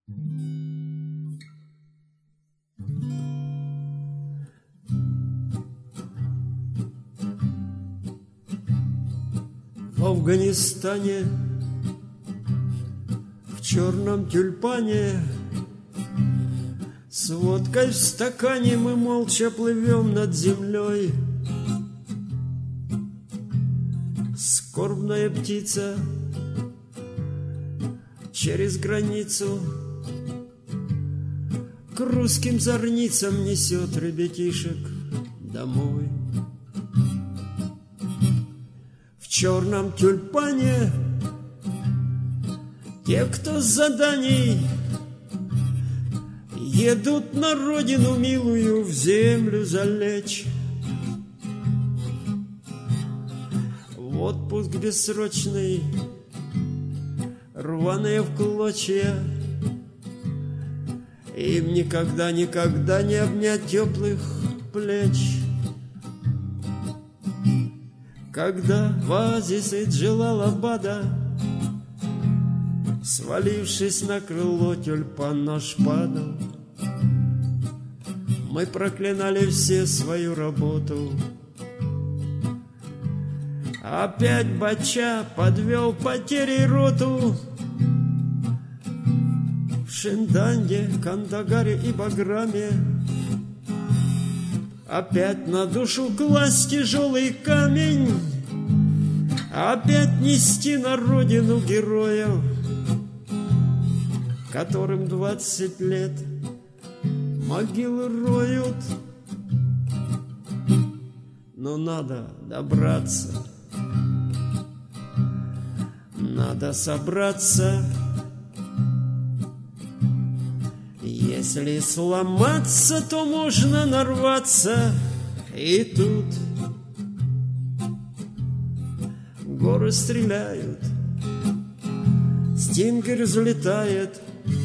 В Афганистане, в черном тюльпане, с водкой в стакане мы молча плывем над землей. Скорбная птица через границу к русским зорницам несет ребятишек домой. В черном тюльпане те, кто с заданий, едут на родину милую в землю залечь. В отпуск бессрочный, рваные в клочья, им никогда не обнять теплых плеч. Когда в оазисе Джалалабада, свалившись на крыло, тюльпан наш падал, мы проклинали все свою работу. Опять Бача подвел потерей роту. В Шинданде, Кандагаре и Баграме опять на душу класть тяжелый камень, опять нести на родину героев, которым 20 лет могилы роют. Но надо добраться, надо собраться. Если сломаться, то можно нарваться. И тут горы стреляют, стингер взлетает.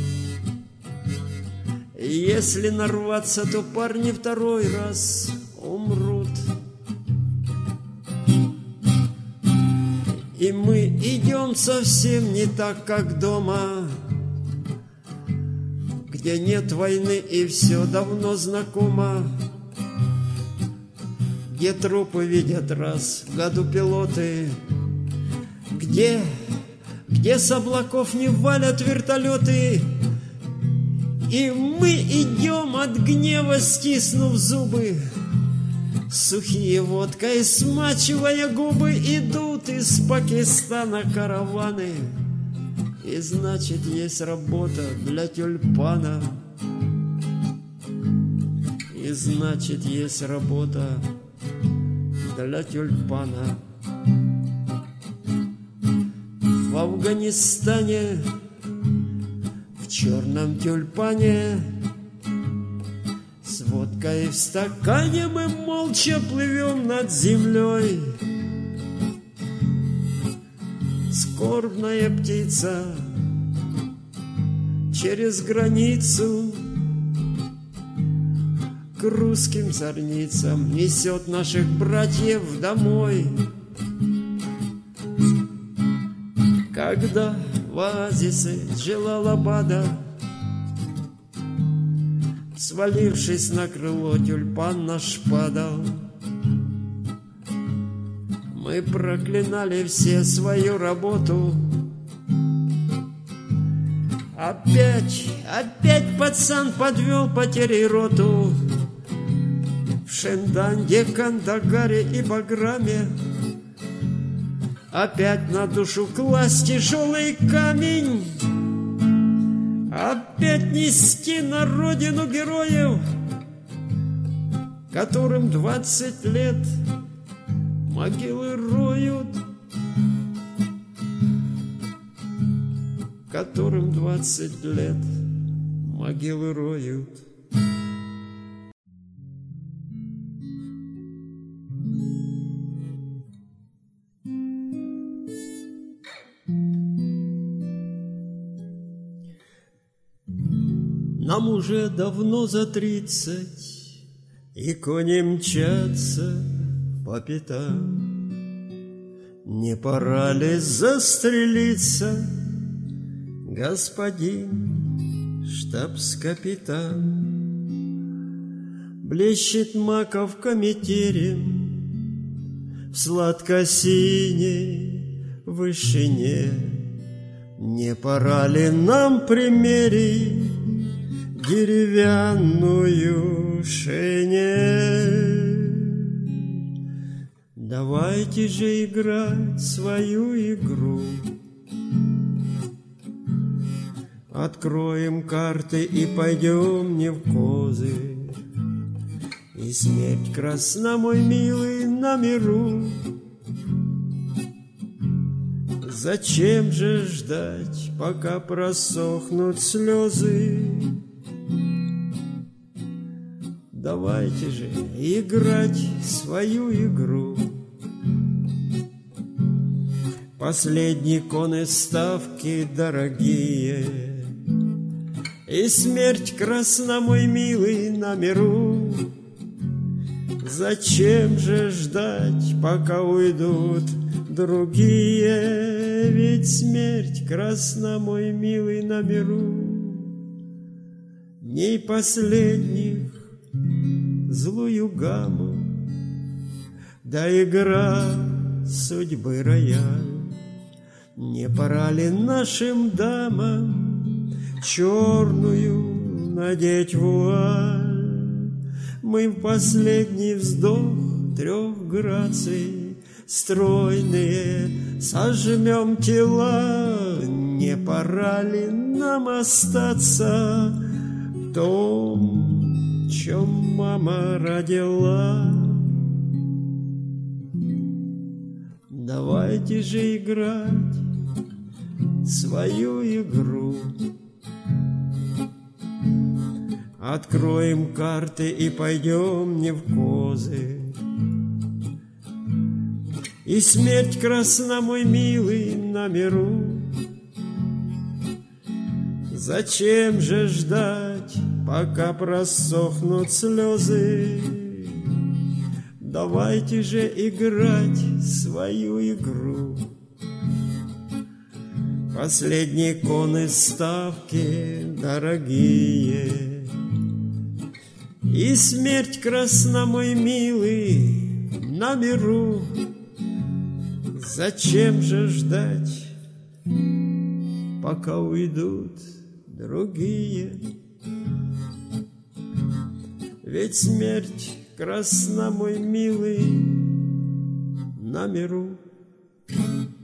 Если нарваться, то парни второй раз умрут. И мы идем совсем не так, как дома, где нет войны и все давно знакомо, где трупы видят раз в году пилоты, где с облаков не валят вертолеты. И мы идем от гнева, стиснув зубы, сухие водкой смачивая губы. Идут из Пакистана караваны, и значит есть работа для тюльпана. И значит есть работа для тюльпана. В Афганистане, в черном тюльпане, с водкой в стакане мы молча плывем над землей. Скорбная птица через границу к русским зорницам несет наших братьев домой. Когда в оазисе Джалалабада, свалившись на крыло, тюльпан наш падал, мы проклинали все свою работу. Опять пацан подвел потерей роту. В Шинданде, Кандагаре и Баграме опять на душу класть тяжелый камень, опять нести на родину героев, которым 20 лет могилы роют, которым 20 лет могилы роют. Нам уже давно за 30, и кони мчатся по пятам. Не пора ли застрелиться, господин штабс-капитан. Блещет маковками терем в сладко-синей вышине. Не пора ли нам примерить деревянную шинель? Давайте же играть свою игру. Откроем карты и пойдем не в козырь. И смерть красна, мой милый, на миру. Зачем же ждать, пока просохнут слезы? Давайте же играть свою игру. Последние коны ставки дорогие, и смерть красна, мой милый, на миру. Зачем же ждать, пока уйдут другие? Ведь смерть красна, мой милый, на миру. Дней последних злую гамму, да игра судьбы рояль. Не пора ли нашим дамам черную надеть вуаль? Мы в последний вздох трех граций стройные сожмем тела. Не пора ли нам остаться в том, чем мама родила? Давайте же играть свою игру. Откроем карты и пойдем не в козырь. И смерть красна, мой милый, на миру. Зачем же ждать, пока просохнут слезы? Давайте же играть свою игру. Последние коны ставки дорогие, и смерть красна, мой милый, на миру. Зачем же ждать, пока уйдут другие? Ведь смерть красна, мой милый, на миру.